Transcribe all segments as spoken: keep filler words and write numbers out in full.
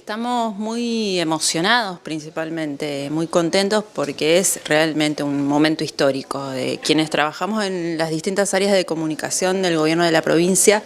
Estamos muy emocionados principalmente, muy contentos porque es realmente un momento histórico de quienes trabajamos en las distintas áreas de comunicación del gobierno de la provincia.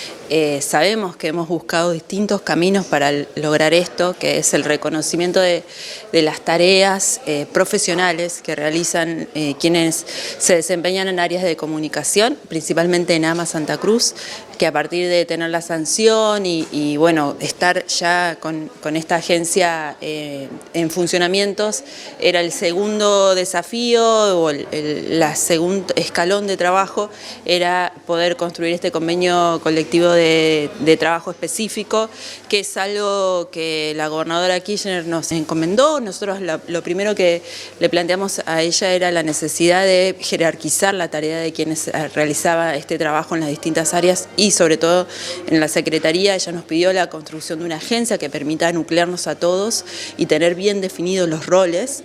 Eh, sabemos que hemos buscado distintos caminos para lograr esto, que es el reconocimiento de, de las tareas eh, profesionales que realizan eh, quienes se desempeñan en áreas de comunicación, principalmente en AMA Santa Cruz, que a partir de tener la sanción y, y bueno, estar ya con, con esta agencia eh, en funcionamientos, era el segundo desafío o el, el la segundo escalón de trabajo, era poder construir este convenio colectivo de De, de trabajo específico, que es algo que la gobernadora Kirchner nos encomendó. Nosotros lo, lo primero que le planteamos a ella era la necesidad de jerarquizar la tarea de quienes realizaba este trabajo en las distintas áreas y sobre todo en la Secretaría. Ella nos pidió la construcción de una agencia que permita nuclearnos a todos y tener bien definidos los roles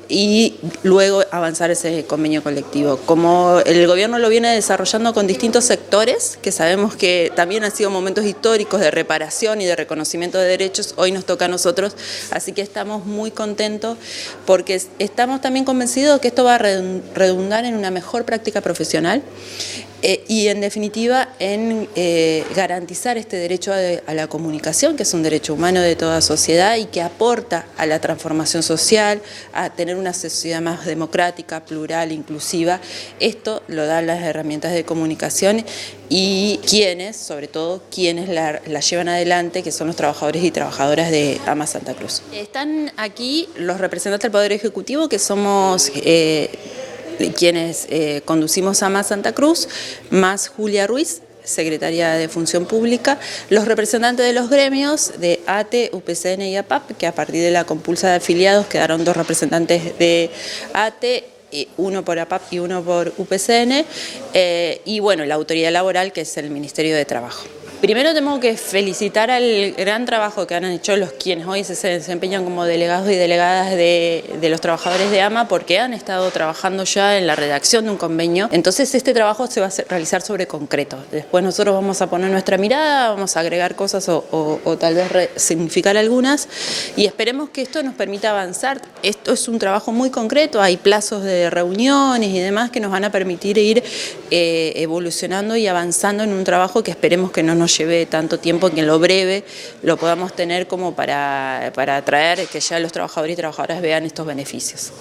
y luego avanzar ese convenio colectivo. Como el gobierno lo viene desarrollando con distintos sectores, que sabemos que también han sido momentos históricos de reparación y de reconocimiento de derechos, hoy nos toca a nosotros, así que estamos muy contentos porque estamos también convencidos que esto va a redundar en una mejor práctica profesional eh, y en definitiva en eh, garantizar este derecho a, a la comunicación, que es un derecho humano de toda sociedad y que aporta a la transformación social, a tener una sociedad más democrática, plural, inclusiva. Esto lo dan las herramientas de comunicación y quienes, sobre todo quienes la, la llevan adelante, que son los trabajadores y trabajadoras de AMA Santa Cruz. Están aquí los representantes del Poder Ejecutivo, que somos eh, quienes eh, conducimos AMA Santa Cruz, más Julia Ruiz, secretaria de Función Pública, los representantes de los gremios de A T E, U P C N y A P A P, que a partir de la compulsa de afiliados quedaron dos representantes de A T E, uno por A P A P y uno por U P C N, eh, y bueno, la autoridad laboral, que es el Ministerio de Trabajo. Primero tengo que felicitar al gran trabajo que han hecho los quienes hoy se desempeñan como delegados y delegadas de, de los trabajadores de AMA, porque han estado trabajando ya en la redacción de un convenio. Entonces este trabajo se va a hacer, realizar sobre concreto. Después nosotros vamos a poner nuestra mirada, vamos a agregar cosas o, o, o tal vez resignificar algunas y esperemos que esto nos permita avanzar. Esto es un trabajo muy concreto, hay plazos de reuniones y demás que nos van a permitir ir eh, evolucionando y avanzando en un trabajo que esperemos que no nos lleve tanto tiempo, que en lo breve lo podamos tener como para, para atraer que ya los trabajadores y trabajadoras vean estos beneficios.